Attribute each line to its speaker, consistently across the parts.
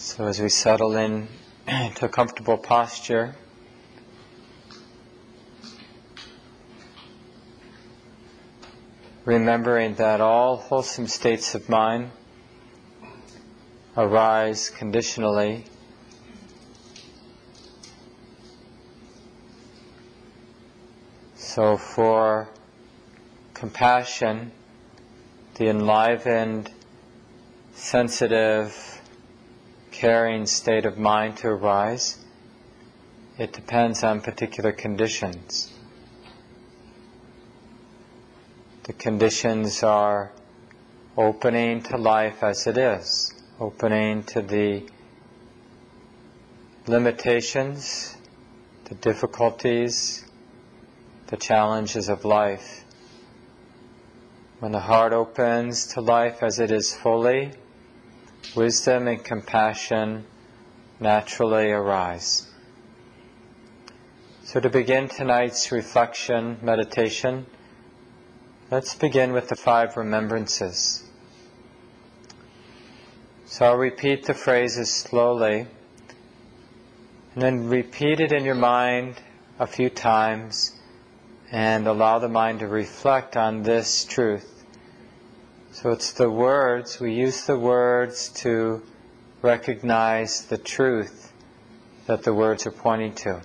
Speaker 1: So as we settle in to a comfortable posture, remembering that all wholesome states of mind arise conditionally, so for compassion, the enlivened, sensitive, caring state of mind to arise, it depends on particular conditions. The conditions are opening to life as it is, opening to the limitations, the difficulties, the challenges of life. When the heart opens to life as it is fully, wisdom and compassion naturally arise. So to begin tonight's reflection, meditation, let's begin with the 5 remembrances. So I'll repeat the phrases slowly, and then repeat it in your mind a few times, and allow the mind to reflect on this truth. So it's the words, we use the words to recognize the truth that the words are pointing to.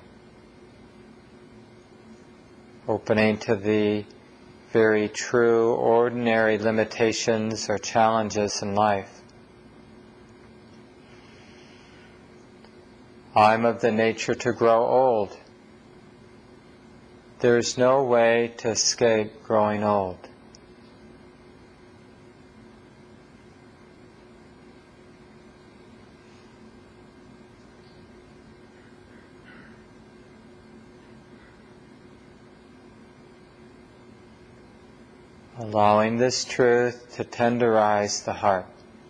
Speaker 1: Opening to the very true, ordinary limitations or challenges in life. I'm of the nature to grow old. There is no way to escape growing old. Allowing this truth to tenderize the heart.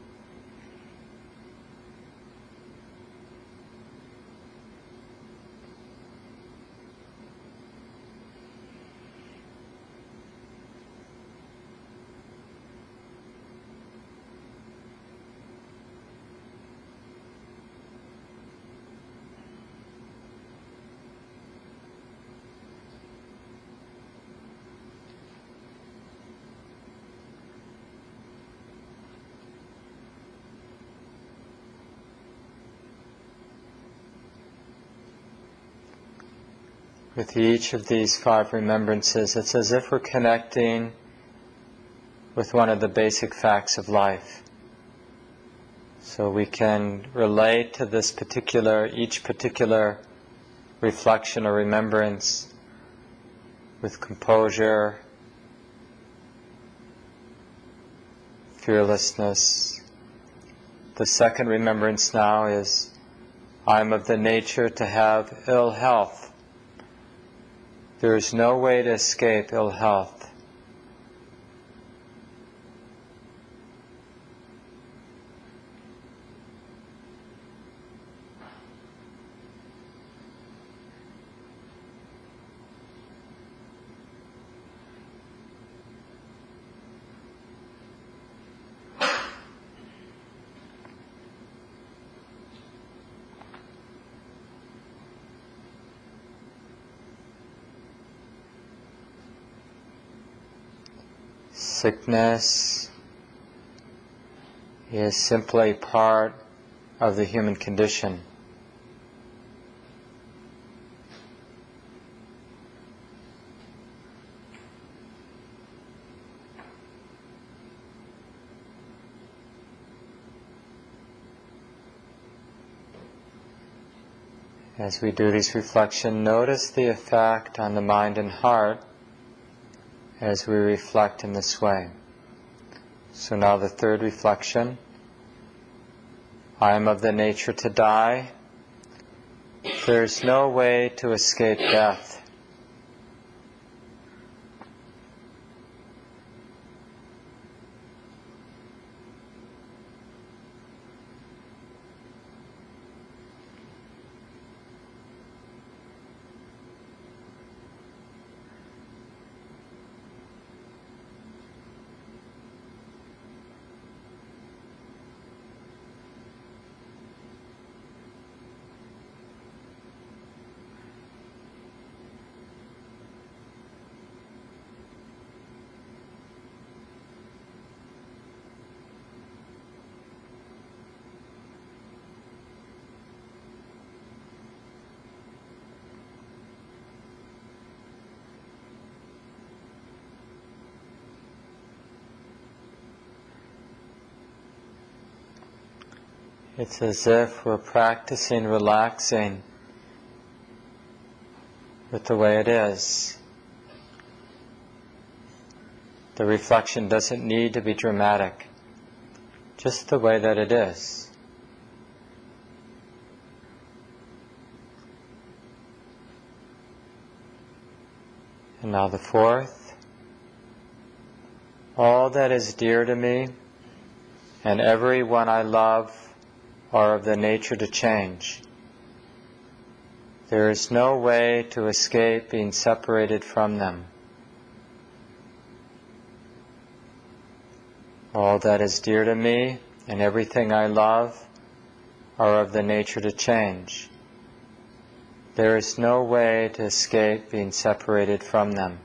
Speaker 1: With each of these 5 remembrances, it's as if we're connecting with one of the basic facts of life. So we can relate to this each particular reflection or remembrance with composure, fearlessness. The second remembrance now is, I am of the nature to have ill health. There is no way to escape ill health. Sickness is simply part of the human condition. As we do these reflections, notice the effect on the mind and heart as we reflect in this way. So now the third reflection. I am of the nature to die. There is no way to escape death. It's as if we're practicing relaxing with the way it is. The reflection doesn't need to be dramatic, just the way that it is. And now the fourth. All that is dear to me and everyone I love are of the nature to change. There is no way to escape being separated from them. All that is dear to me and everything I love are of the nature to change. There is no way to escape being separated from them.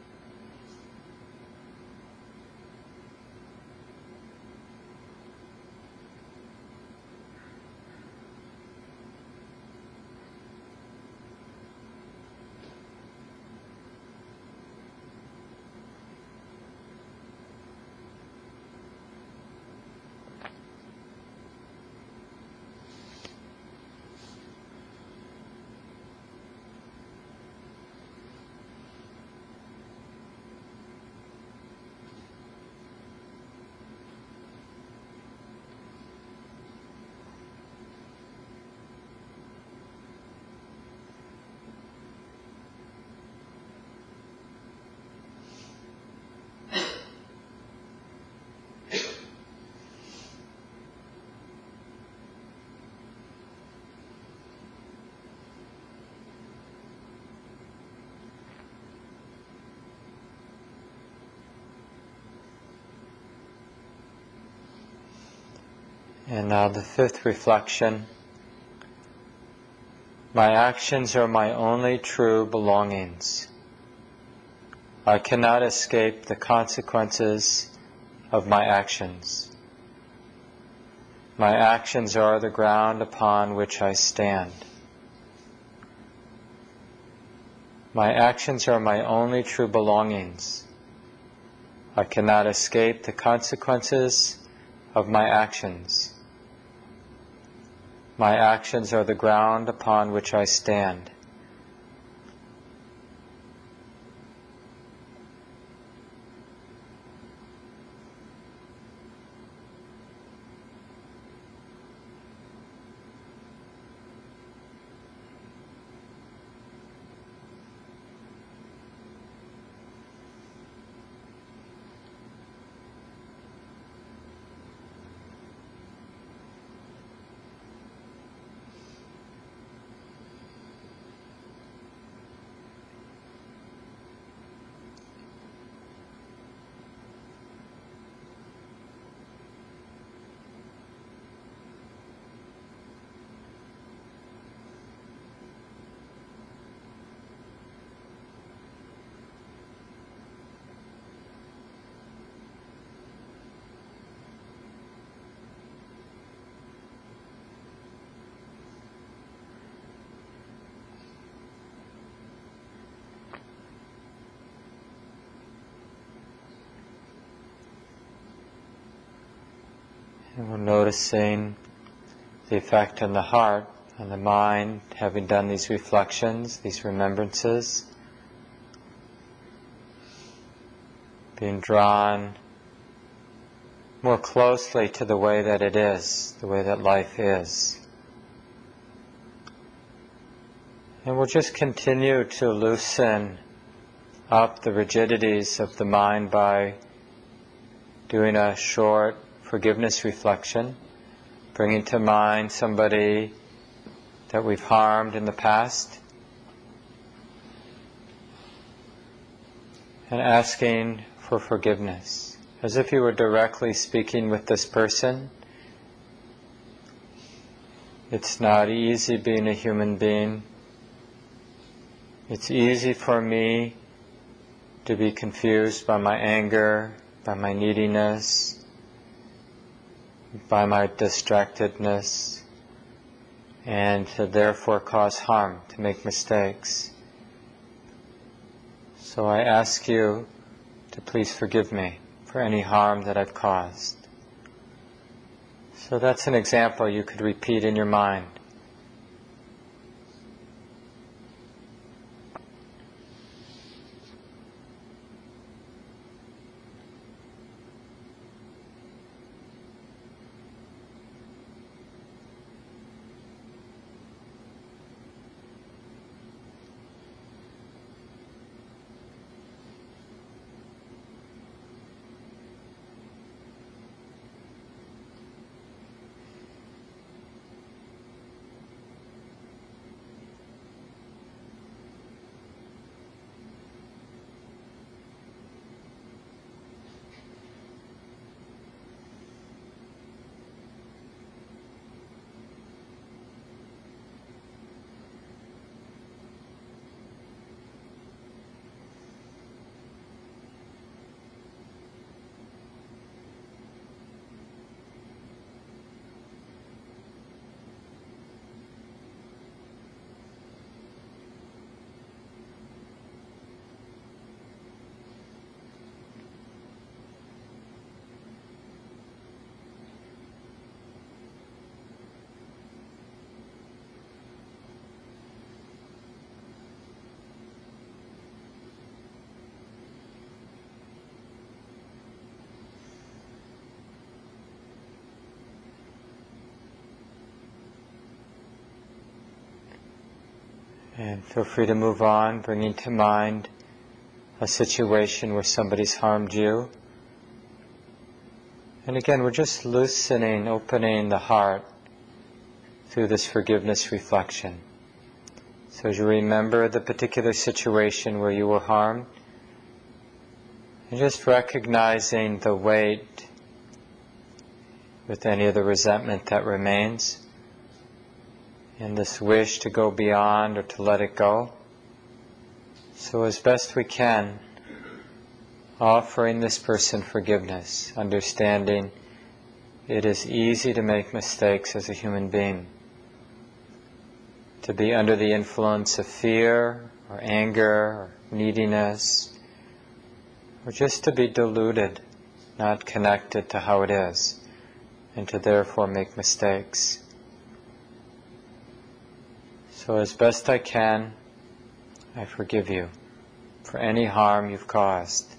Speaker 1: And now the fifth reflection. My actions are my only true belongings. I cannot escape the consequences of my actions. My actions are the ground upon which I stand. My actions are my only true belongings. I cannot escape the consequences of my actions. My actions are the ground upon which I stand. And we're noticing the effect on the heart, on the mind, having done these reflections, these remembrances, being drawn more closely to the way that it is, the way that life is. And we'll just continue to loosen up the rigidities of the mind by doing a short forgiveness reflection, bringing to mind somebody that we've harmed in the past, and asking for forgiveness, as if you were directly speaking with this person. It's not easy being a human being. It's easy for me to be confused by my anger, by my neediness, by my distractedness, and to therefore cause harm, to make mistakes. So I ask you to please forgive me for any harm that I've caused. So that's an example you could repeat in your mind. And feel free to move on, bringing to mind a situation where somebody's harmed you. And again, we're just loosening, opening the heart through this forgiveness reflection. So as you remember the particular situation where you were harmed, and just recognizing the weight with any of the resentment that remains, and this wish to go beyond or to let it go. So as best we can, offering this person forgiveness, understanding it is easy to make mistakes as a human being, to be under the influence of fear or anger or neediness, or just to be deluded, not connected to how it is, and to therefore make mistakes. So as best I can, I forgive you for any harm you've caused.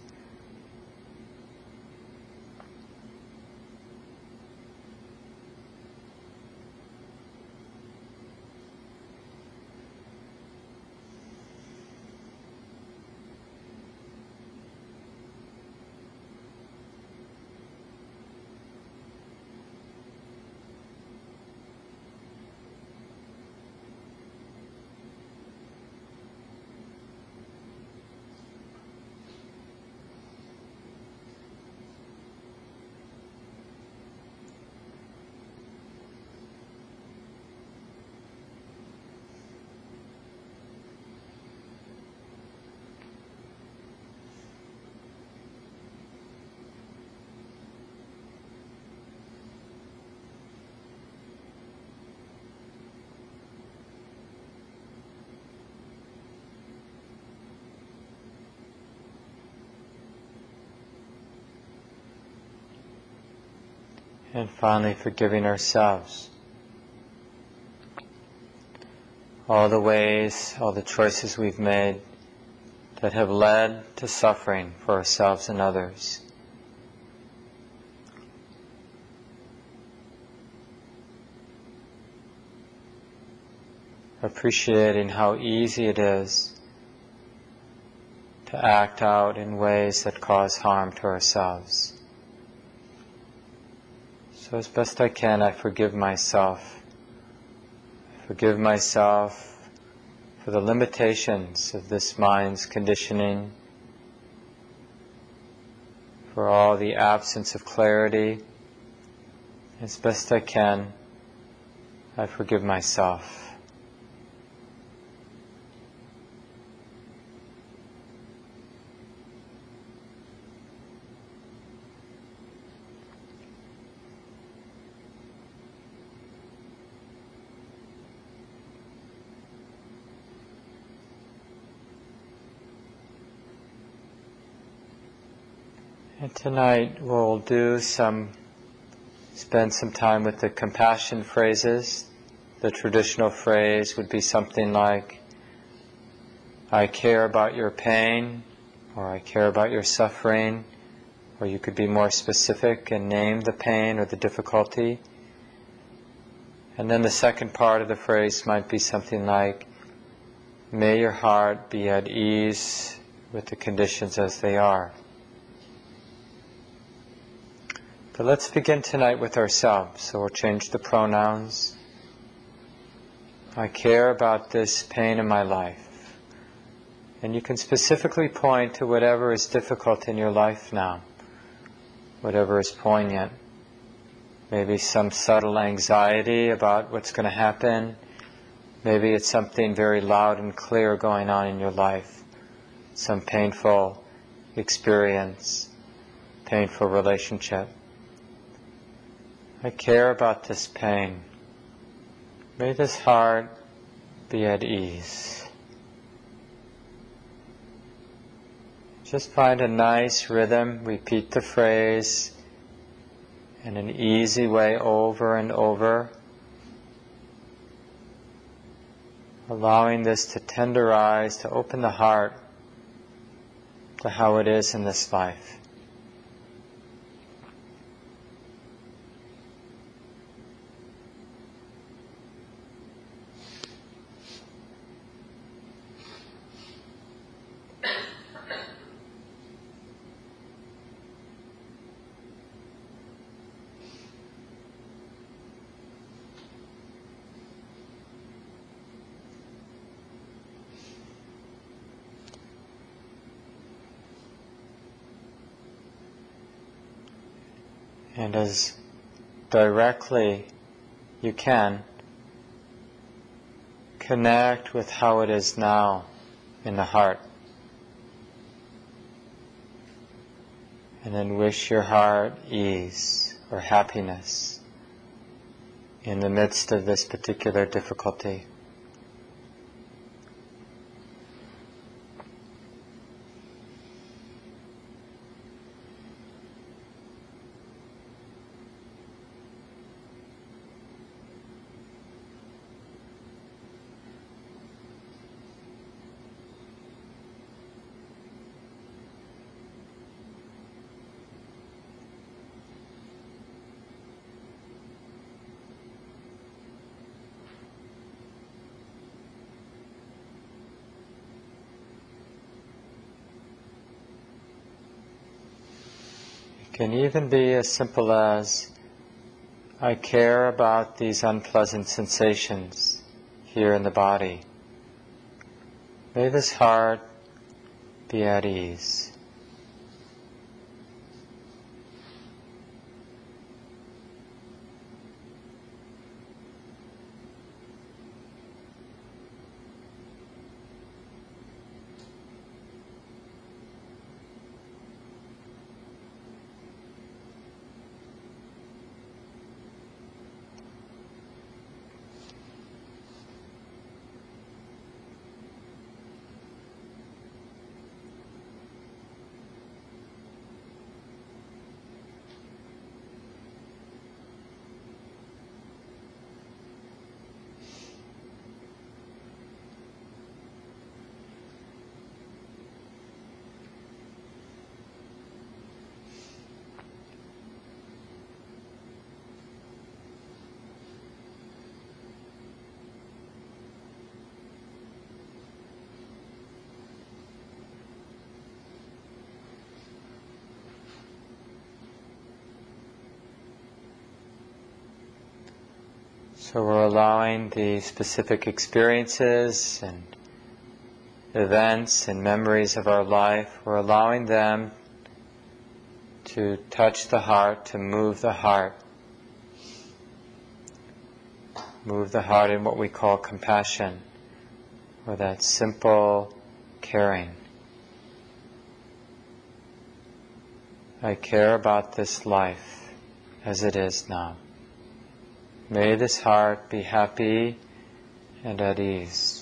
Speaker 1: And finally, forgiving ourselves. All the ways, all the choices we've made that have led to suffering for ourselves and others. Appreciating how easy it is to act out in ways that cause harm to ourselves. So as best I can, I forgive myself. I forgive myself for the limitations of this mind's conditioning, for all the absence of clarity. As best I can, I forgive myself. And tonight we'll do some spend some time with the compassion phrases. The traditional phrase would be something like, I care about your pain, or I care about your suffering, or you could be more specific and name the pain or the difficulty. And then the second part of the phrase might be something like, may your heart be at ease with the conditions as they are. But let's begin tonight with ourselves. So we'll change the pronouns. I care about this pain in my life. And you can specifically point to whatever is difficult in your life now, whatever is poignant. Maybe some subtle anxiety about what's going to happen. Maybe it's something very loud and clear going on in your life. Some painful experience, painful relationship. I care about this pain. May this heart be at ease. Just find a nice rhythm, repeat the phrase in an easy way over and over, allowing this to tenderize, to open the heart to how it is in this life. And as directly you can, connect with how it is now in the heart. And then wish your heart ease or happiness in the midst of this particular difficulty. Can even be as simple as, I care about these unpleasant sensations here in the body. May this heart be at ease. So we're allowing the specific experiences and events and memories of our life, we're allowing them to touch the heart, to move the heart. Move the heart in what we call compassion, or that simple caring. I care about this life as it is now. May this heart be happy and at ease.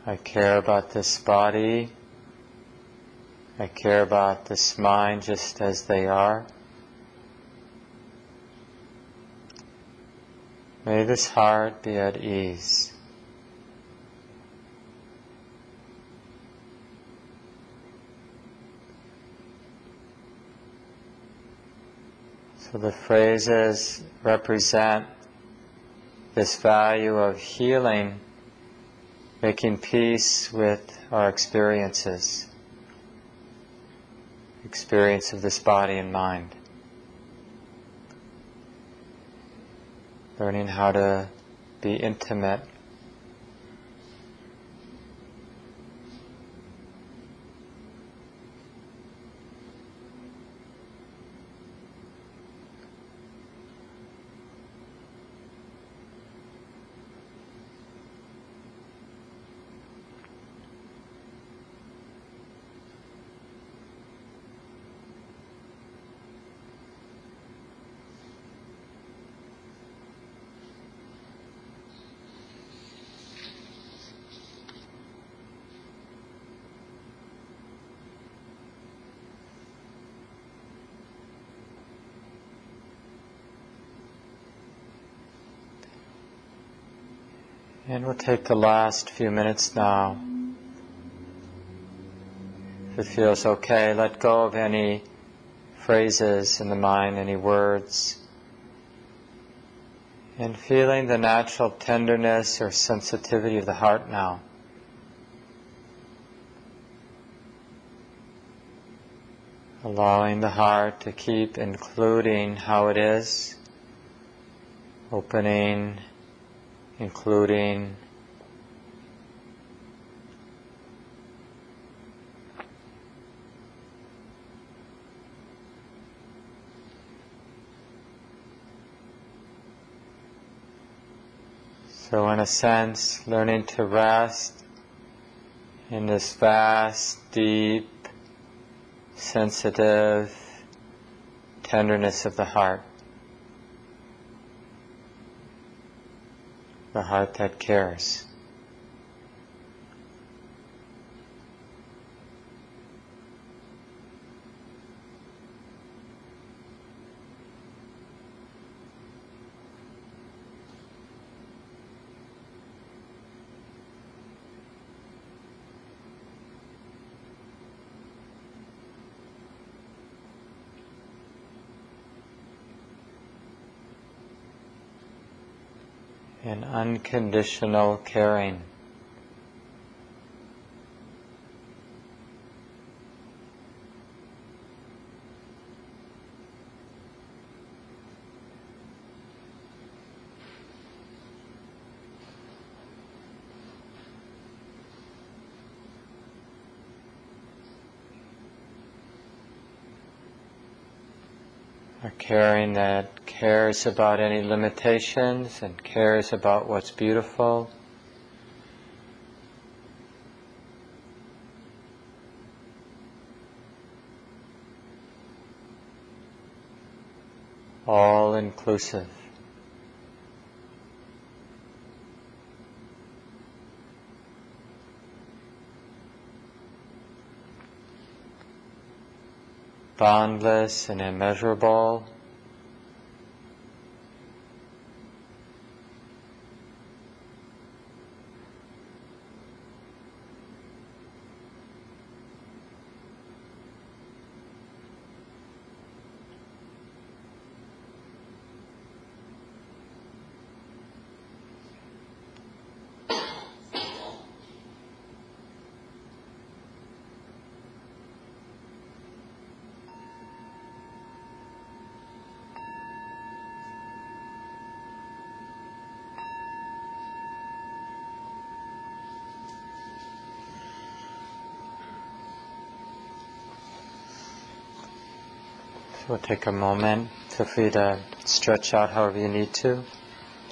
Speaker 1: I care about this body. I care about this mind just as they are. May this heart be at ease. So the phrases represent this value of healing, making peace with our experiences, experience of this body and mind. Learning how to be intimate. And we'll take the last few minutes now. If it feels okay, let go of any phrases in the mind, any words, and feeling the natural tenderness or sensitivity of the heart now. Allowing the heart to keep including how it is, opening, including, so in a sense, learning to rest in this vast, deep, sensitive tenderness of the heart that cares. And unconditional caring. A caring that cares about any limitations and cares about what's beautiful. All inclusive. Boundless and immeasurable. So we'll take a moment, feel free to stretch out however you need to.